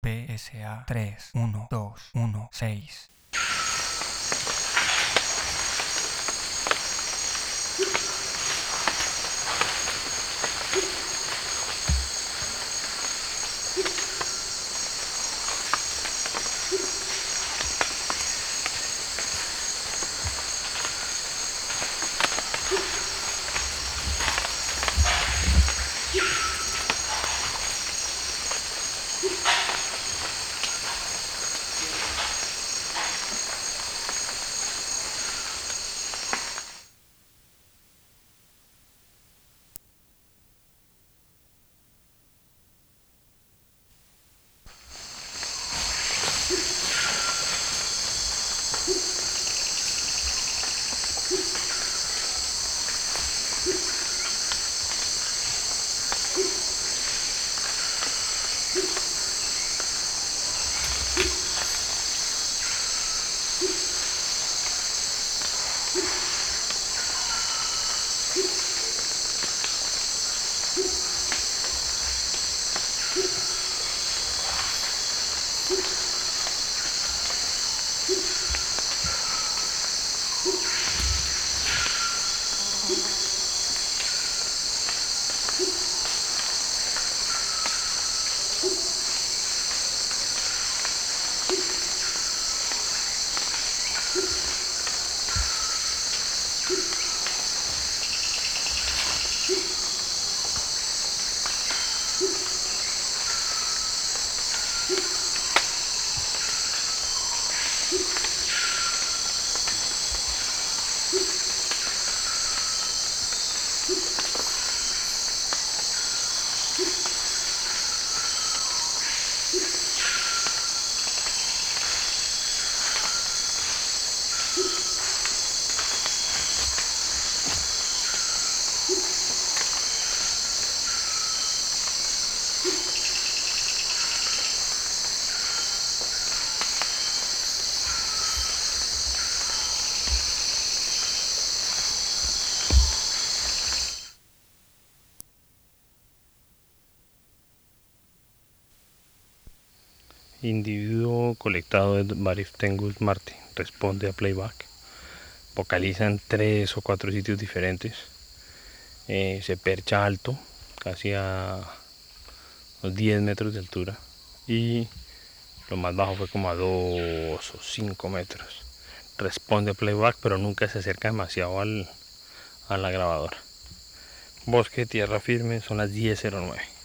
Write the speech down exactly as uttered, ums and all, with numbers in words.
P S A tres uno dos uno seis. Individuo colectado de Bariftengus Marti responde a playback. Vocaliza en tres o cuatro sitios diferentes. Eh, se percha alto, casi a unos diez metros de altura. Y lo más bajo fue como a dos o cinco metros. Responde a playback, pero nunca se acerca demasiado al, a la grabadora. Bosque, tierra firme, son las diez cero nueve.